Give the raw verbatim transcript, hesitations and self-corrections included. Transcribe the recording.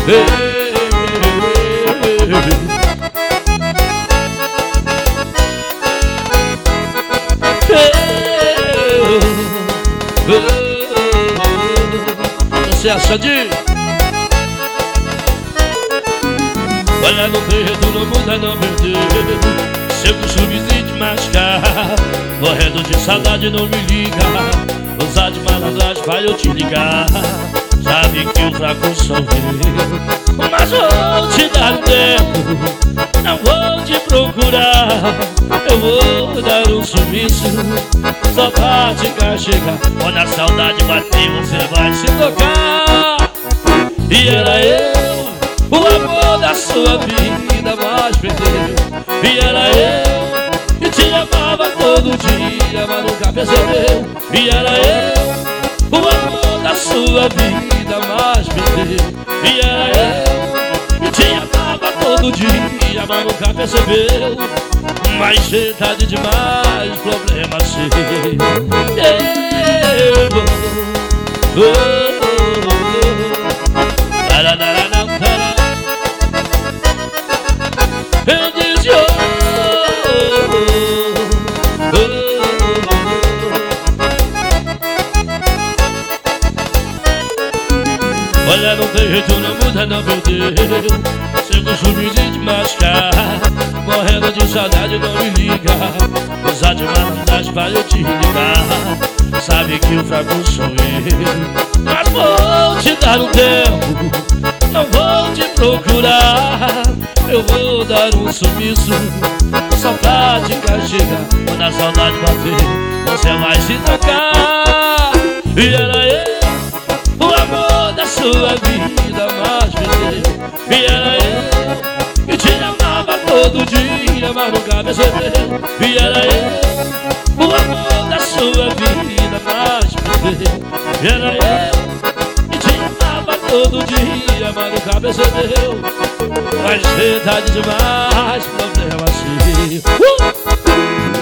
Você acha de... Olha no dedo, não muda, não perder. Seu costumezinho de machucar, morrendo de saudade, não me liga. Usar de malandragem, vai eu te ligar. Sabe que o fraco sou eu, mas vou te dar um tempo. Não vou te procurar, eu vou dar um sumiço só pra te castigar. Quando a saudade bater, você vai se tocar. E era eu, o amor da sua vida, mas perdeu. E era eu, que te amava todo dia, mas nunca percebeu. E era eu, o amor da sua vida, mas perdeu. E era eu, que te amava todo dia, mas nunca percebeu. Mas cê tá de demais, problema seu. Eu vou, oh, oh, oh. Eu disse oh, oh, oh, oh. Olha, não tem jeito, não muda, não perdeu. Seu costumezinho de machucar, morrendo de saudade, não me liga. Usar de malandragem pra eu te ligar. Sabe que o fraco sou eu, mas vou te dar um tempo. Não vou te procurar, eu vou dar um sumiço só pra te castigar. Quando a saudade bater, você vai se tocar. E era eu, o amor da sua vida, mas perdeu. E era eu, que te amava todo dia, mas nunca percebeu. E era eu, o amor da sua vida, mas perdeu. E era eu, que te amava todo dia, mas nunca percebeu. Mas verdade demais, problema seu. uh!